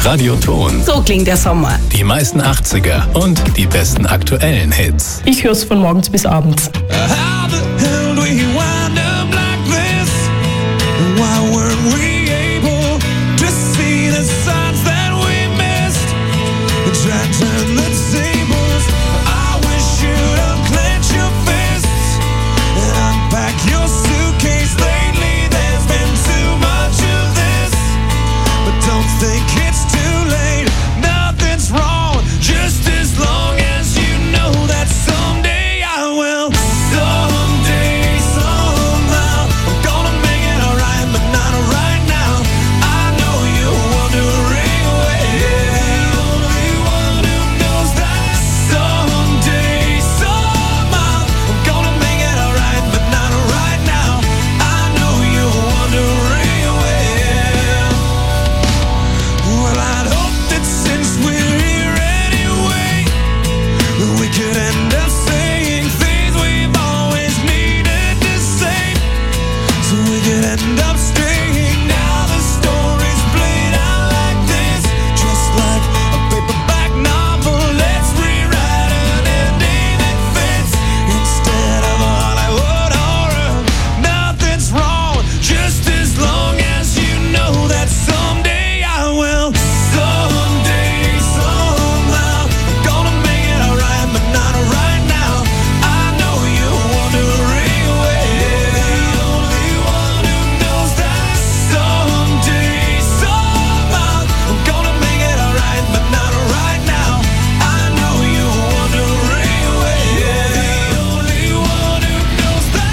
Radioton. So klingt der Sommer. Die meisten 80er und die besten aktuellen Hits. Ich höre es von morgens bis abends. How the hell do we wind up like this? Why weren't we able to see the signs that we missed? Try to turn the tables. I wish you'd unclench your fists and unpack your suitcase. Lately there's been too much of this, but don't think it's too late. Nothing's wrong, just as long as you know that someday I will. Someday, somehow, I'm gonna make it alright, but not right now. I know you're wondering where. The only one who knows that. Someday, somehow, I'm gonna make it alright, but not right now. I know you're wondering where. Well, I'd hope that since we're here anyway, we could end up saying things we've always needed to say. So we could end up staying. Now the story's played out like this, just like a paperback novel. Let's rewrite an ending that fits instead of a Hollywood horror. Nothing's wrong, just as long as you know that someday I will. Someday, somehow, I'm gonna make it alright, but not right now. I know you're wondering where. The only one who knows that. Someday, somehow, I'm gonna make it alright, but not right now. I know you're wondering where. The only one who knows that.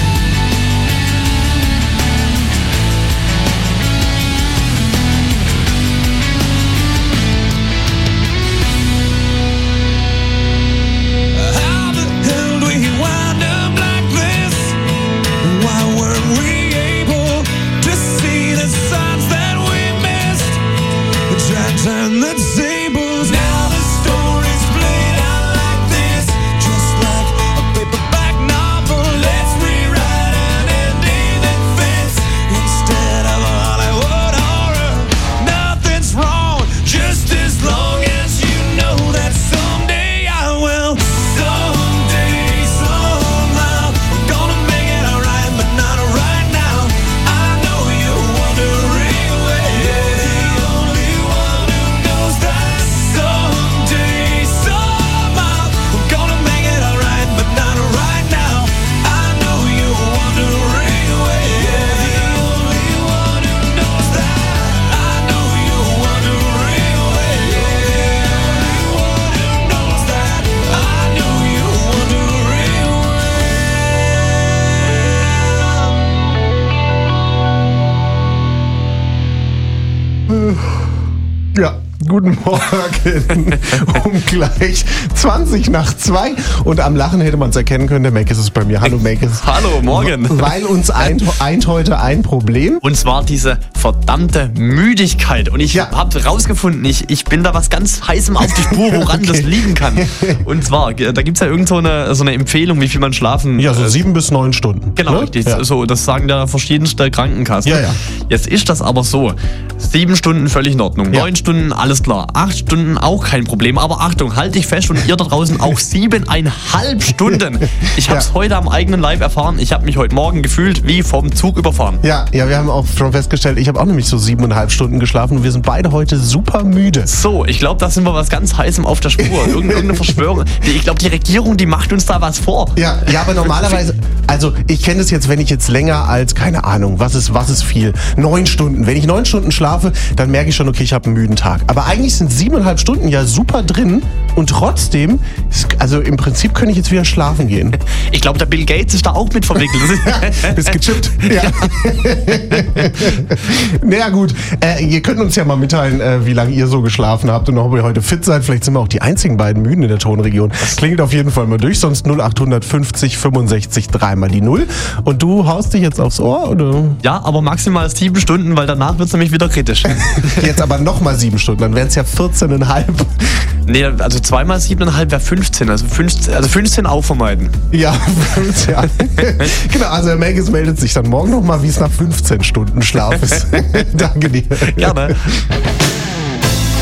How the hell do we wind up like this? Why weren't we able to see the signs that we missed? Try to turn the tables. Now the story's played out like this, just like a paperback novel. Let's rewrite an ending that fits instead of a Hollywood horror. Nothing's wrong, just as long as you know that someday I will. Someday, somehow, I'm gonna make it alright, but not right now. I know you're wondering where. The only one who knows that. Someday, somehow, I'm gonna make it alright, but not right now. I know you're wondering where. The only one who knows that. I know you're wondering where. The only one who knows that. I know you're wondering where. Ja, guten Morgen. Um gleich 2:20 und am Lachen hätte man es erkennen können. Der Meckes ist bei mir. Hallo Meckes. Hallo, morgen. Weil uns eint heute ein Problem. Und zwar diese verdammte Müdigkeit. Und ich Ja. habe rausgefunden, ich bin da was ganz Heißem auf die Spur, woran das liegen kann. Und zwar, da gibt es ja irgend so eine Empfehlung, wie viel man schlafen... Ja, so 7 bis 9 Stunden. Genau, ne? richtig. Ja. So, das sagen ja verschiedenste Krankenkassen. Ja, ja. Jetzt ist das aber so. 7 Stunden völlig in Ordnung. Ja. 9 Stunden, alles klar. 8 Stunden auch kein Problem. Aber Achtung, halt dich fest und ihr da draußen auch 7,5 Stunden. Ich habe es heute am eigenen Leib erfahren. Ich habe mich heute Morgen gefühlt wie vom Zug überfahren. Ja, wir haben auch schon festgestellt, ich habe auch nämlich so 7,5 Stunden geschlafen und wir sind beide heute super müde. So, ich glaube, da sind wir was ganz Heißem auf der Spur. Irgendeine Verschwörung. Ich glaube, die Regierung, die macht uns da was vor. Ja, aber normalerweise, also ich kenne das jetzt, wenn ich jetzt länger als, keine Ahnung, was ist viel? 9 Stunden. Wenn ich 9 Stunden schlafe, dann merke ich schon, okay, ich habe einen müden Tag. Aber eigentlich sind 7,5 Stunden ja super drin und trotzdem, also im Prinzip könnte ich jetzt wieder schlafen gehen. Ich glaube, der Bill Gates ist da auch mit verwickelt. Bist gechippt. Ja. Naja gut, ihr könnt uns ja mal mitteilen, wie lange ihr so geschlafen habt und ob ihr heute fit seid. Vielleicht sind wir auch die einzigen beiden Müden in der Tonregion. Klingelt auf jeden Fall mal durch, sonst 0850 65 3 mal die 0. Und du haust dich jetzt aufs Ohr, oder? Ja, aber maximal 7 Stunden, weil danach wird es nämlich wieder kritisch. Jetzt aber nochmal 7 Stunden, dann wären es ja 14,5. Nee, also 2 mal 7,5 wäre 15. Also 15 auch vermeiden. Ja, 15. Ja. Genau, also Herr Melges meldet sich dann morgen nochmal, wie es nach 15 Stunden Schlaf ist. Danke dir. Gerne.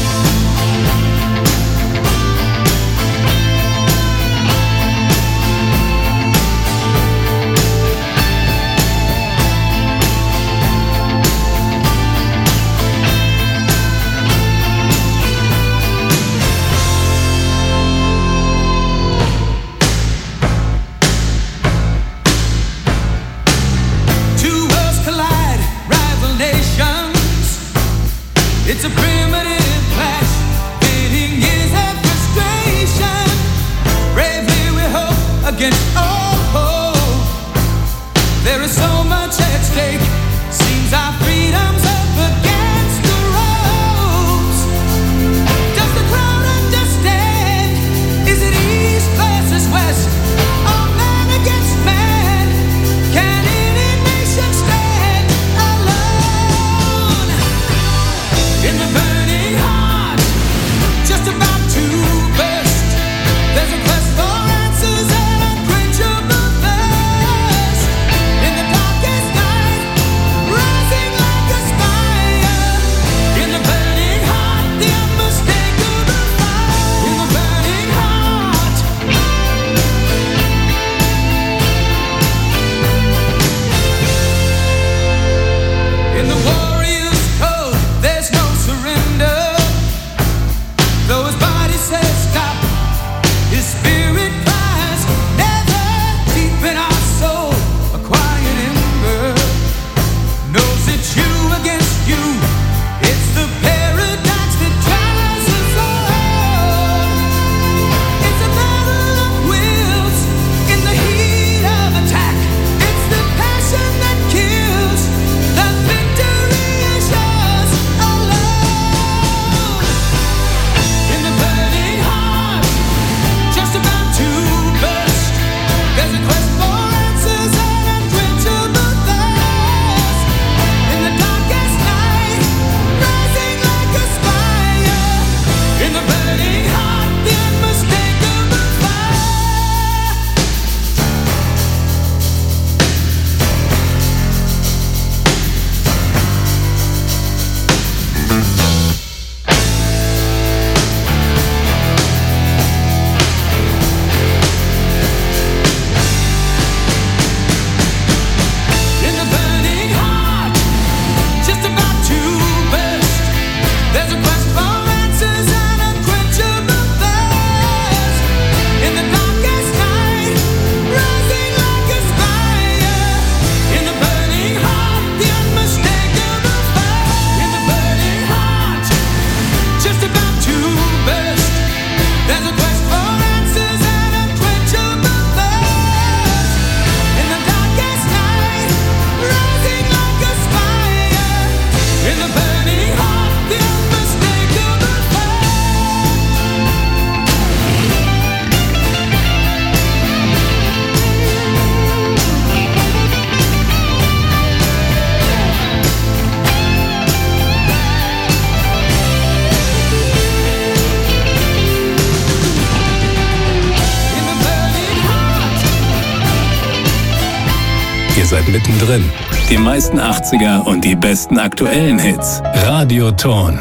Ihr seid mittendrin. Die meisten 80er und die besten aktuellen Hits. Radioton.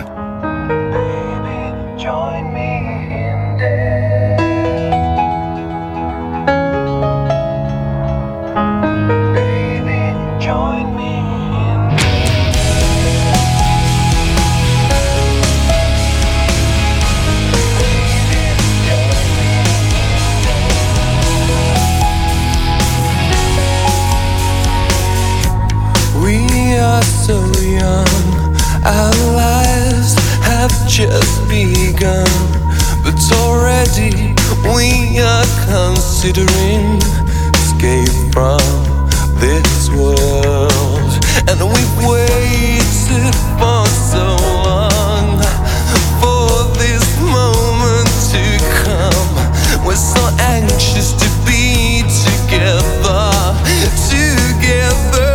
So young, our lives have just begun, but already we are considering escape from this world. And we've waited for so long for this moment to come. We're so anxious to be together, together.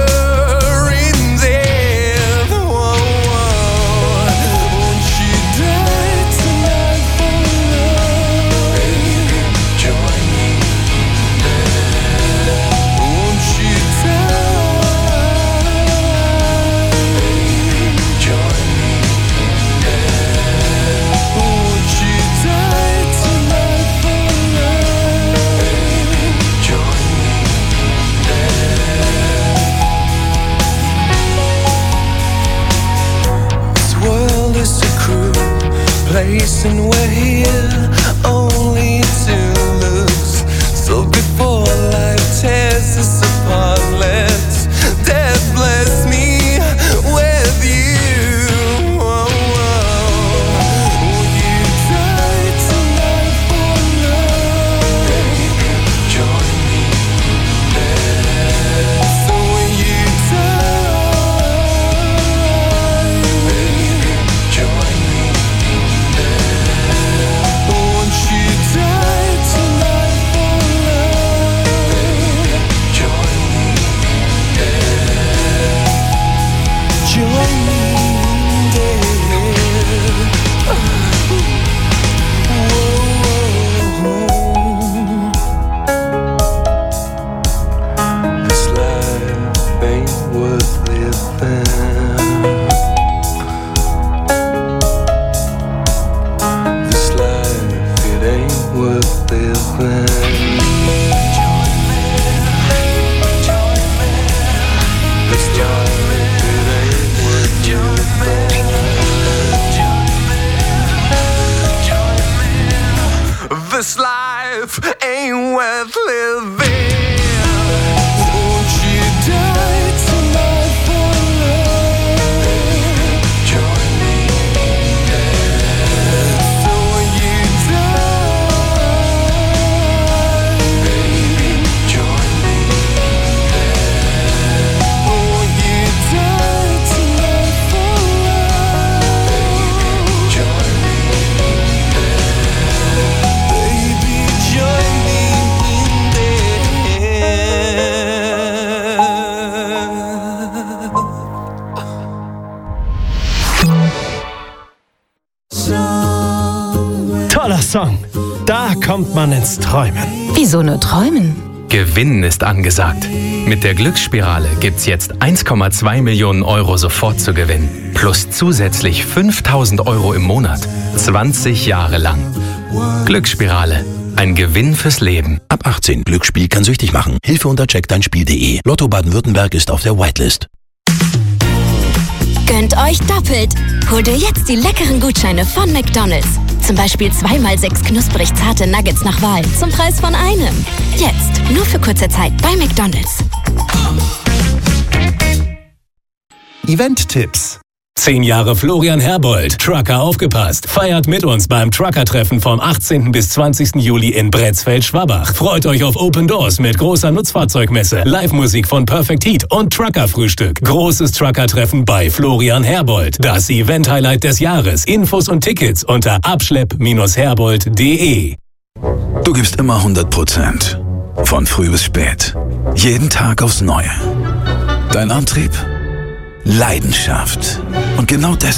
Place and we're here only to lose. So before life tears us apart, let death bless me with you. Oh, oh. Will you die tonight for love? Baby, join me there. So will you die? Baby, join me. Won't you die tonight for love? Join me there. Join me there. This life ain't worth living. This life, it ain't worth living. This life, it ain't worth living. This life ain't worth living. Won't you die tonight for love? Join me there. So will you die? Baby, join me there. Won't you die tonight for love? Join me there. Baby, join me there. Toller Song. Da kommt man ins Träumen. Wieso nur träumen? Gewinnen ist angesagt. Mit der Glücksspirale gibt's jetzt 1,2 Millionen Euro sofort zu gewinnen. Plus zusätzlich 5.000 Euro im Monat. 20 Jahre lang. Glücksspirale. Ein Gewinn fürs Leben. Ab 18. Glücksspiel kann süchtig machen. Hilfe unter checkdeinspiel.de. Lotto Baden-Württemberg ist auf der Whitelist. Gönnt euch doppelt. Hol dir jetzt die leckeren Gutscheine von McDonald's. Zum Beispiel 2x6 knusprig zarte Nuggets nach Wahl zum Preis von einem. Jetzt, nur für kurze Zeit bei McDonald's. Event-Tipps. 10 Jahre Florian Herbold. Trucker aufgepasst. Feiert mit uns beim Trucker-Treffen vom 18. bis 20. Juli in Bretzfeld-Schwabach. Freut euch auf Open Doors mit großer Nutzfahrzeugmesse, Live-Musik von Perfect Heat und Trucker-Frühstück. Großes Trucker-Treffen bei Florian Herbold. Das Event-Highlight des Jahres. Infos und Tickets unter abschlepp-herbold.de. Du gibst immer 100%. Von früh bis spät. Jeden Tag aufs Neue. Dein Antrieb? Leidenschaft. Und genau deshalb